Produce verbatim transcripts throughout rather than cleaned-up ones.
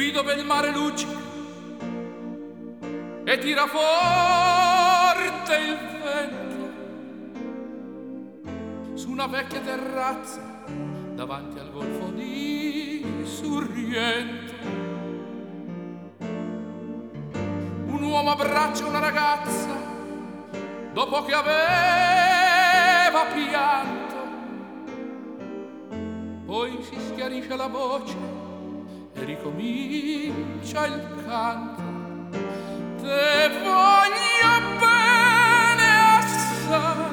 qui dove il mare luccica e tira forte il vento, su una vecchia terrazza davanti al golfo di Sorrento, un uomo abbraccia una ragazza dopo che aveva pianto, poi si schiarisce la voce e ricomincia il canto. Te voglio bene assai,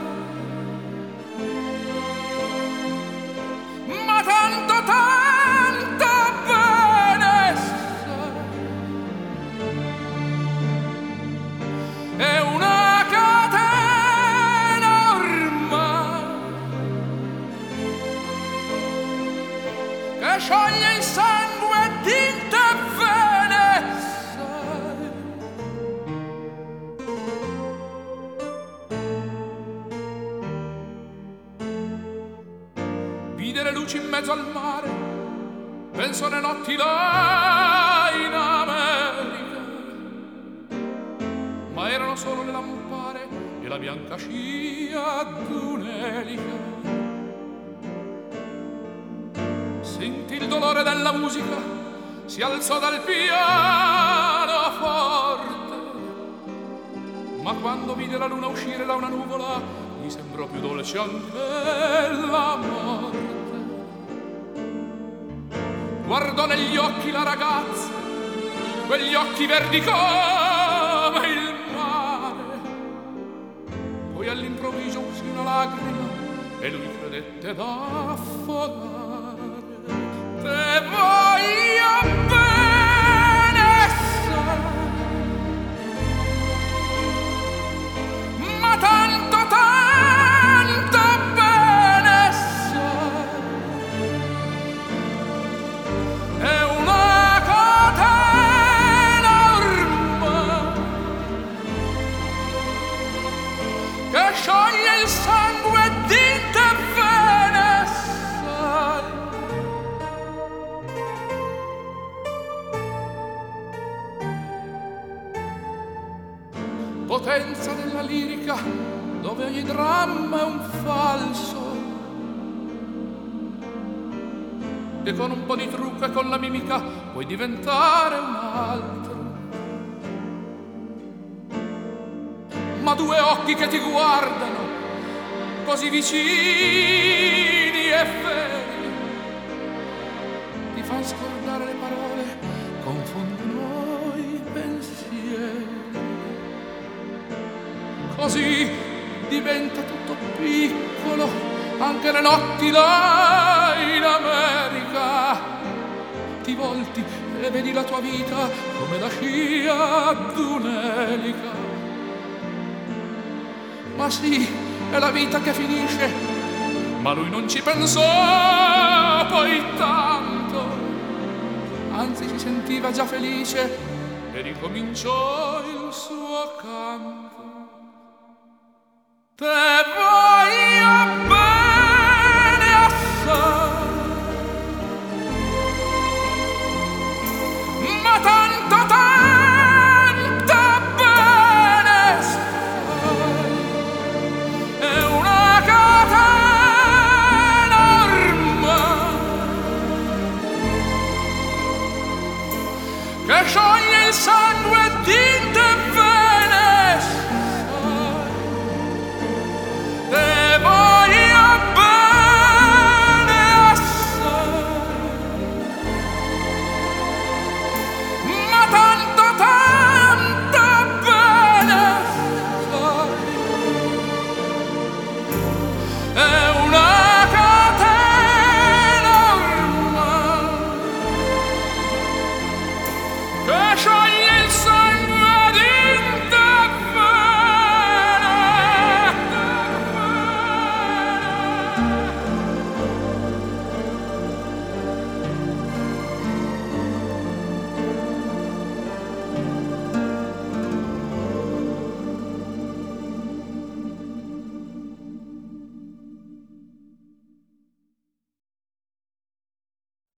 ma tanto tanto bene sai, è una catena ormai che scioglie il sangue di te bene sai. Vide le luci in mezzo al mare, penso alle notti là in America, ma erano solo le lampare e la bianca scia d'un'elica. Sentì il dolore della musica, si alzò dal pianoforte, ma quando vide la luna uscire da una nuvola gli sembrò più dolce anche la morte. Guardò negli occhi la ragazza, quegli occhi verdi come il mare, poi all'improvviso uscì una lacrima e lui credette d'affogare. Te voglio bene sai, ma tanto tanto bene sai, è una catena ormai che scioglie il sangue di te bene sai. Potenza della lirica dove ogni dramma è un falso, e con un po' di trucco e con la mimica puoi diventare un altro. Ma due occhi che ti guardano così vicini e feri ti fanno scordare le parole, confondono i pensieri. Così diventa tutto piccolo, anche le notti là in America. Ti volti e vedi la tua vita come la scia d'un'elica. Ma sì, è la vita che finisce, ma lui non ci pensò poi tanto, anzi si sentiva già felice e ricominciò il suo canto. Te voglio